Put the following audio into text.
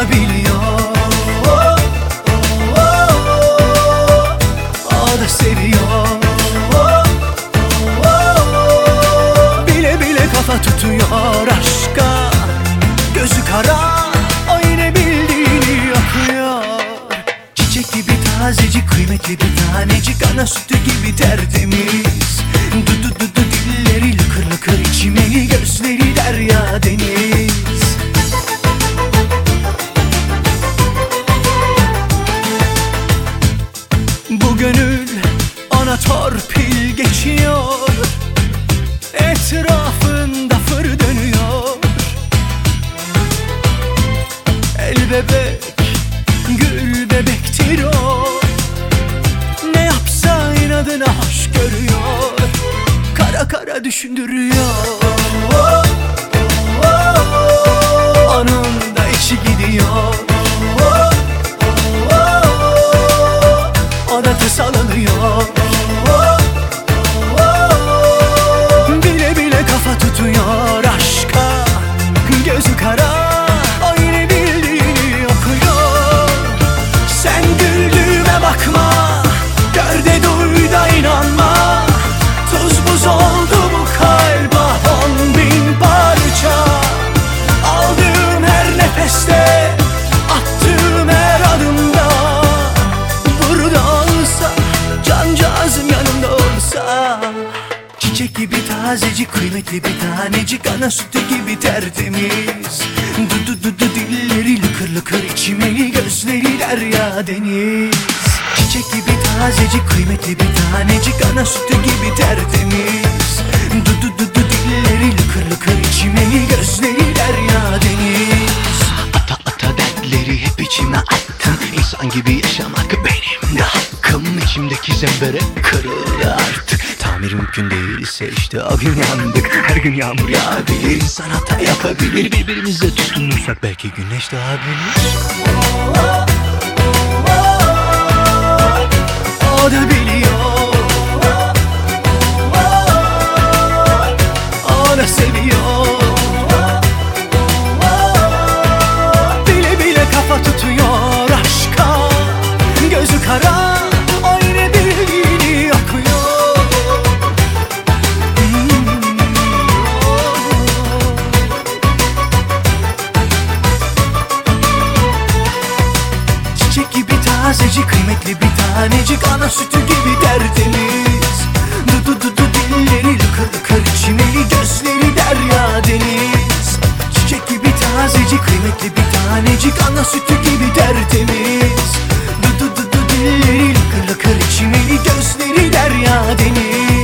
da biliyor, o da seviyor. Bile bile kafa tutuyor aşka, gözü kara, o yine bildiğini yapıyor. Çiçek gibi tazecik, kıymetli bir tanecik, ana sütü gibi tertemiz. Dudu dudu dilleri lıkır lıkır içimeli, gözleri derya deniz. Bu gönül ona torpil geçiyor, etrafında fır dönüyor. El bebek, gül bebektir o, ne yapsa inadına hoş görüyor, kara kara düşündürüyor. Onun da içi gidiyor, o da tasalanıyor. Bile bile kafa tutuyor aşka, gözü kara, o yine bildiğini okuyor. Sen güldüğüme bakma, gör de duy da inanma. Tuz buz oldu bu kalp, 10.000 parça. Aldığım her nefeste, attığım her adımda, burada olsa, cancağızım yanımda olsa. Çiçek gibi tazecik, kıymetli bir tanecik, ana sütü gibi tertemiz. Dudu dudu dilleri lıkır lıkır içimeli, gözleri derya deniz. Çiçek gibi tazecik, kıymetli bir tanecik, ana sütü gibi tertemiz. Dudu dudu dilleri lıkır lıkır içimeli, gözleri derya deniz. Ata ata dertleri hep içime attım, İnsan gibi yaşamak benim de hakkım. İçimdeki zembere kırıldı artık, tamir mümkün değilse işte o gün yandık. Her gün yağmur yağabilir, insan hata yapabilir, birbirimizle tutunursak belki güneş doğabilir. O da biliyor, o da seviyor. Bile bile kafa tutuyor aşka, gözü kara, o yine bildiğini okuyor. Çiçek gibi tazecik, kıymetli bir tanecik, ana sütü gibi tertemiz. Dudu dudu dilleri lıkır lıkır içimeli, gözleri derya deniz. Çiçek gibi tazecik, kıymetli bir tanecik, ana sütü gibi tertemiz. Dudu dudu dilleri lıkır lıkır içimeli, gözleri derya deniz.